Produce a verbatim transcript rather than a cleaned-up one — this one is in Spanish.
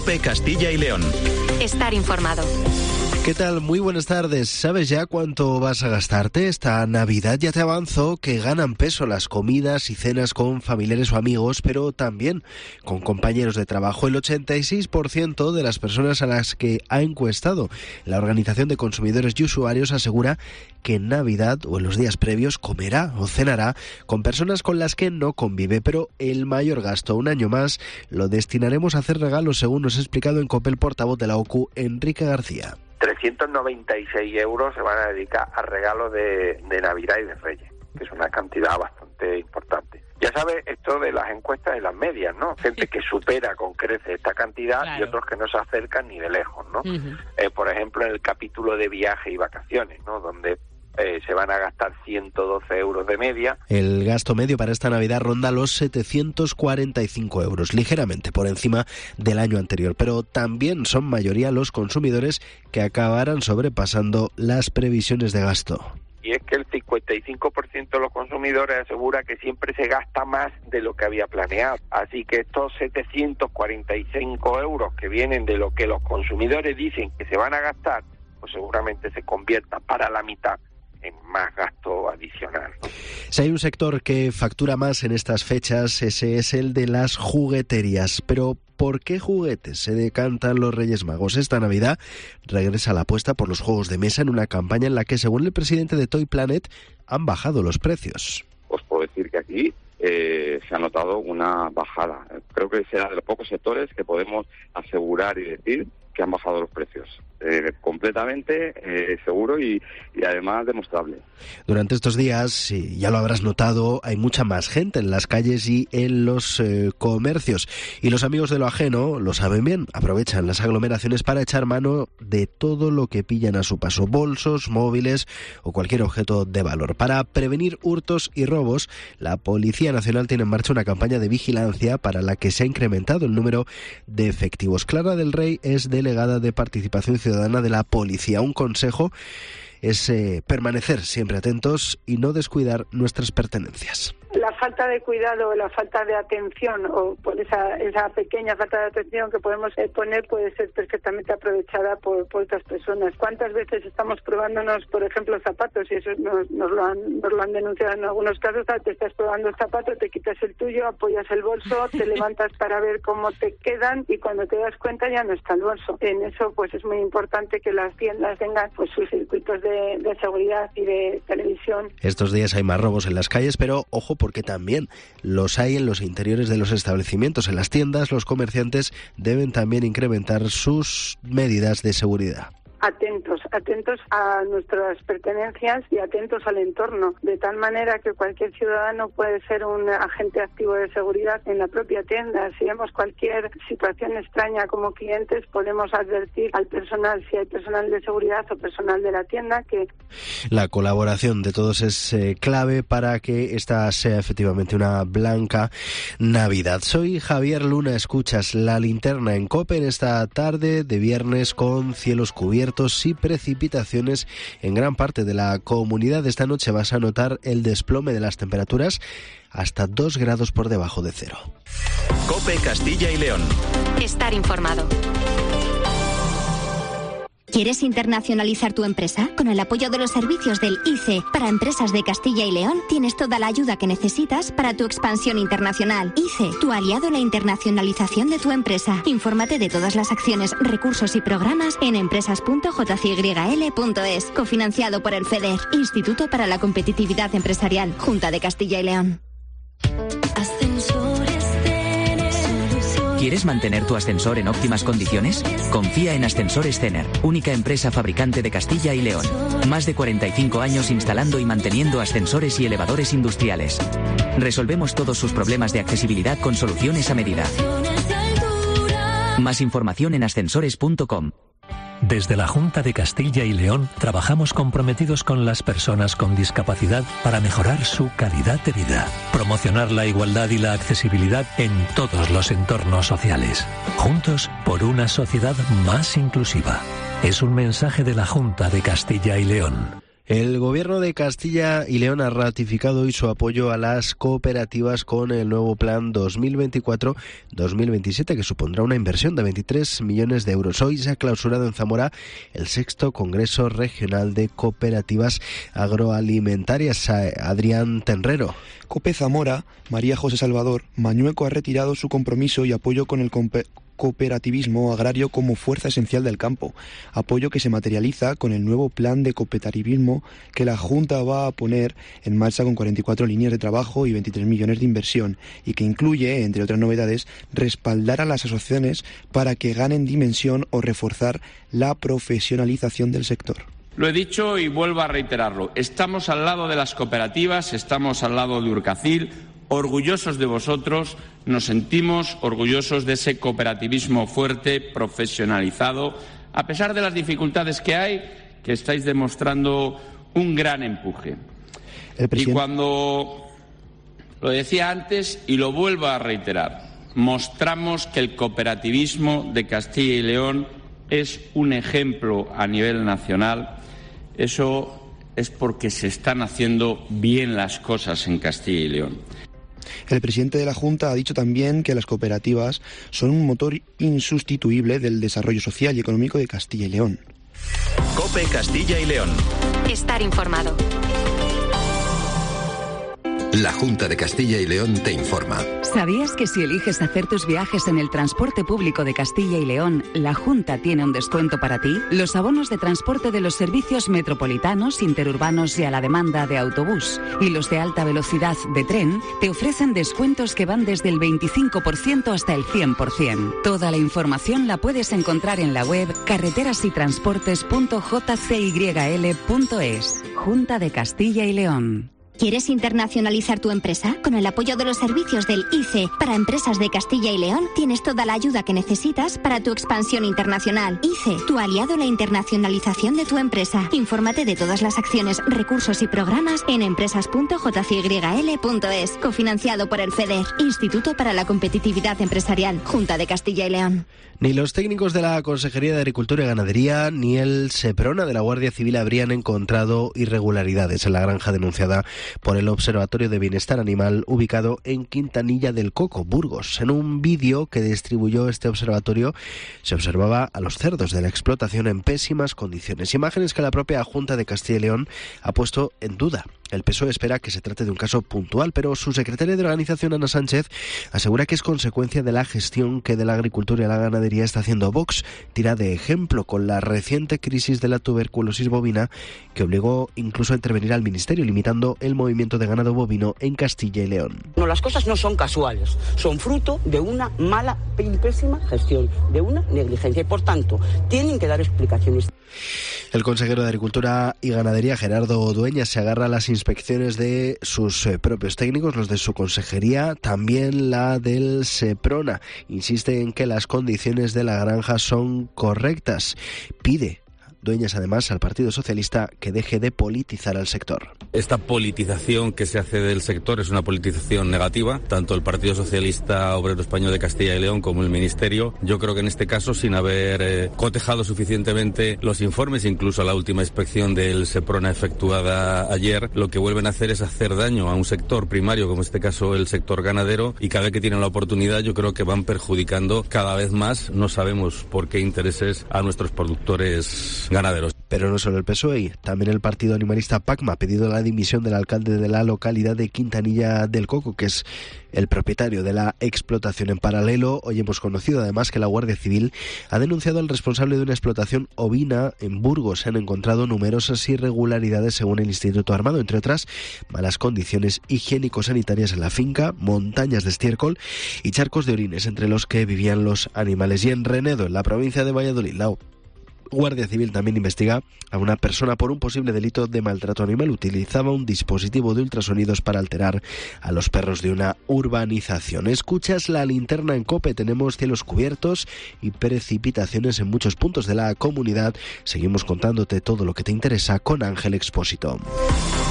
COPE Castilla y León. Estar informado. ¿Qué tal? Muy buenas tardes. ¿Sabes ya cuánto vas a gastarte esta Navidad? Ya te avanzo que ganan peso las comidas y cenas con familiares o amigos, pero también con compañeros de trabajo. El ochenta y seis por ciento de las personas a las que ha encuestado la Organización de Consumidores y Usuarios asegura que en Navidad o en los días previos comerá o cenará con personas con las que no convive, pero el mayor gasto, un año más, lo destinaremos a hacer regalos, según nos ha explicado en COPE el portavoz de la O C U, Enrique García. trescientos noventa y seis euros se van a dedicar a regalos de, de Navidad y de Reyes, que es una cantidad bastante importante. Ya sabes, esto de las encuestas de las medias, ¿no? Gente que supera con creces esta cantidad, claro, y otros que no se acercan ni de lejos, ¿no? Uh-huh. Eh, por ejemplo, en el capítulo de viaje y vacaciones, ¿no? Donde Eh, se van a gastar ciento doce euros de media. El gasto medio para esta Navidad ronda los setecientos cuarenta y cinco euros, ligeramente por encima del año anterior, pero también son mayoría los consumidores que acabarán sobrepasando las previsiones de gasto. Y es que el cincuenta y cinco por ciento de los consumidores asegura que siempre se gasta más de lo que había planeado. Así que estos setecientos cuarenta y cinco euros que vienen de lo que los consumidores dicen que se van a gastar, pues seguramente se conviertan para la mitad en más gasto adicional, ¿no? Si hay un sector que factura más en estas fechas, ese es el de las jugueterías. Pero ¿por qué juguetes se decantan los Reyes Magos? Esta Navidad regresa la apuesta por los juegos de mesa en una campaña en la que, según el presidente de Toy Planet, han bajado los precios. Os puedo decir que aquí eh, se ha notado una bajada. Creo que será de los pocos sectores que podemos asegurar y decir que han bajado los precios. Eh, completamente eh, seguro y, y además demostrable. Durante estos días, ya lo habrás notado, hay mucha más gente en las calles y en los eh, comercios. Y los amigos de lo ajeno lo saben bien, aprovechan las aglomeraciones para echar mano de todo lo que pillan a su paso, bolsos, móviles o cualquier objeto de valor. Para prevenir hurtos y robos, la Policía Nacional tiene en marcha una campaña de vigilancia para la que se ha incrementado el número de efectivos. Clara del Rey es delegada de Participación Ciudadana de la Policía. Un consejo es eh, permanecer siempre atentos y no descuidar nuestras pertenencias. La falta de cuidado, la falta de atención o por esa esa pequeña falta de atención que podemos poner puede ser perfectamente aprovechada por, por otras personas. ¿Cuántas veces estamos probándonos, por ejemplo, zapatos? Y eso nos, nos, lo han, nos lo han denunciado en algunos casos. Te estás probando el zapato, te quitas el tuyo, apoyas el bolso, te levantas para ver cómo te quedan y cuando te das cuenta ya no está el bolso. En eso pues es muy importante que las tiendas tengan pues sus circuitos de, de seguridad y de televisión. Estos días hay más robos en las calles, pero ojo, porque también los hay en los interiores de los establecimientos. En las tiendas, los comerciantes deben también incrementar sus medidas de seguridad. Atentos, atentos a nuestras pertenencias y atentos al entorno, de tal manera que cualquier ciudadano puede ser un agente activo de seguridad en la propia tienda. Si vemos cualquier situación extraña como clientes, podemos advertir al personal, si hay personal de seguridad o personal de la tienda, que... La colaboración de todos es eh, clave para que esta sea efectivamente una blanca Navidad. Soy Javier Luna, escuchas La Linterna en COPE en esta tarde de viernes con cielos cubiertos y precipitaciones en gran parte de la comunidad. Esta noche vas a notar el desplome de las temperaturas hasta dos grados por debajo de cero. COPE Castilla y León. Estar informado. ¿Quieres internacionalizar tu empresa? Con el apoyo de los servicios del I C E para empresas de Castilla y León, tienes toda la ayuda que necesitas para tu expansión internacional. I C E, tu aliado en la internacionalización de tu empresa. Infórmate de todas las acciones, recursos y programas en empresas punto j c y l punto es. Cofinanciado por el FEDER, Instituto para la Competitividad Empresarial, Junta de Castilla y León. ¿Quieres mantener tu ascensor en óptimas condiciones? Confía en Ascensores Cener, única empresa fabricante de Castilla y León. Más de cuarenta y cinco años instalando y manteniendo ascensores y elevadores industriales. Resolvemos todos sus problemas de accesibilidad con soluciones a medida. Más información en ascensores punto com. Desde la Junta de Castilla y León trabajamos comprometidos con las personas con discapacidad para mejorar su calidad de vida, promocionar la igualdad y la accesibilidad en todos los entornos sociales. Juntos por una sociedad más inclusiva. Es un mensaje de la Junta de Castilla y León. El Gobierno de Castilla y León ha ratificado hoy su apoyo a las cooperativas con el nuevo plan dos mil veinticuatro dos mil veintisiete, que supondrá una inversión de veintitrés millones de euros. Hoy se ha clausurado en Zamora el sexto Congreso Regional de Cooperativas Agroalimentarias. Adrián Tenrero. COPE Zamora, María José Salvador, Mañueco ha retirado su compromiso y apoyo con el compe- cooperativismo agrario como fuerza esencial del campo, apoyo que se materializa con el nuevo plan de cooperativismo que la Junta va a poner en marcha con cuarenta y cuatro líneas de trabajo y veintitrés millones de inversión, y que incluye, entre otras novedades, respaldar a las asociaciones para que ganen dimensión o reforzar la profesionalización del sector. Lo he dicho y vuelvo a reiterarlo. Estamos al lado de las cooperativas, estamos al lado de Urcacil, orgullosos de vosotros, nos sentimos orgullosos de ese cooperativismo fuerte, profesionalizado, a pesar de las dificultades que hay, que estáis demostrando un gran empuje. El presidente... Y cuando lo decía antes y lo vuelvo a reiterar, mostramos que el cooperativismo de Castilla y León es un ejemplo a nivel nacional. Eso es porque se están haciendo bien las cosas en Castilla y León. El presidente de la Junta ha dicho también que las cooperativas son un motor insustituible del desarrollo social y económico de Castilla y León. COPE Castilla y León. Estar informado. La Junta de Castilla y León te informa. ¿Sabías que si eliges hacer tus viajes en el transporte público de Castilla y León, la Junta tiene un descuento para ti? Los abonos de transporte de los servicios metropolitanos, interurbanos y a la demanda de autobús y los de alta velocidad de tren te ofrecen descuentos que van desde el veinticinco por ciento hasta el cien por ciento. Toda la información la puedes encontrar en la web carreteras y transportes punto j c y l punto es. Junta de Castilla y León. ¿Quieres internacionalizar tu empresa? Con el apoyo de los servicios del I C E para empresas de Castilla y León, tienes toda la ayuda que necesitas para tu expansión internacional. I C E, tu aliado en la internacionalización de tu empresa. Infórmate de todas las acciones, recursos y programas en empresas punto j c y l punto es. Cofinanciado por el FEDER, Instituto para la Competitividad Empresarial, Junta de Castilla y León. Ni los técnicos de la Consejería de Agricultura y Ganadería ni el SEPRONA de la Guardia Civil habrían encontrado irregularidades en la granja denunciada por el Observatorio de Bienestar Animal ubicado en Quintanilla del Coco, Burgos. En un vídeo que distribuyó este observatorio se observaba a los cerdos de la explotación en pésimas condiciones, imágenes que la propia Junta de Castilla y León ha puesto en duda. El P S O E espera que se trate de un caso puntual, pero su secretaria de organización, Ana Sánchez, asegura que es consecuencia de la gestión que de la agricultura y la ganadería está haciendo Vox. Tira de ejemplo con la reciente crisis de la tuberculosis bovina, que obligó incluso a intervenir al Ministerio, limitando el movimiento de ganado bovino en Castilla y León. No, las cosas no son casuales, son fruto de una mala y pésima gestión, de una negligencia, y por tanto tienen que dar explicaciones. El consejero de Agricultura y Ganadería, Gerardo Dueñas, se agarra a las inspecciones de sus eh, propios técnicos, los de su consejería, también la del SEPRONA. Insiste en que las condiciones de la granja son correctas. Pide Dueñas, además, al Partido Socialista que deje de politizar al sector. Esta politización que se hace del sector es una politización negativa, tanto el Partido Socialista Obrero Español de Castilla y León como el Ministerio. Yo creo que en este caso, sin haber eh, cotejado suficientemente los informes, incluso la última inspección del SEPRONA efectuada ayer, lo que vuelven a hacer es hacer daño a un sector primario, como en este caso el sector ganadero, y cada vez que tienen la oportunidad yo creo que van perjudicando cada vez más, no sabemos por qué intereses, a nuestros productores ganaderos. Pero no solo el P S O E, también el partido animalista PACMA ha pedido la dimisión del alcalde de la localidad de Quintanilla del Coco, que es el propietario de la explotación. En paralelo, hoy hemos conocido además que la Guardia Civil ha denunciado al responsable de una explotación ovina en Burgos. Se han encontrado numerosas irregularidades según el Instituto Armado, entre otras malas condiciones higiénico-sanitarias en la finca, montañas de estiércol y charcos de orines entre los que vivían los animales. Y en Renedo, en la provincia de Valladolid, la Guardia Civil también investiga a una persona por un posible delito de maltrato animal. Utilizaba un dispositivo de ultrasonidos para alterar a los perros de una urbanización. Escuchas La Linterna en COPE. Tenemos cielos cubiertos y precipitaciones en muchos puntos de la comunidad. Seguimos contándote todo lo que te interesa con Ángel Expósito.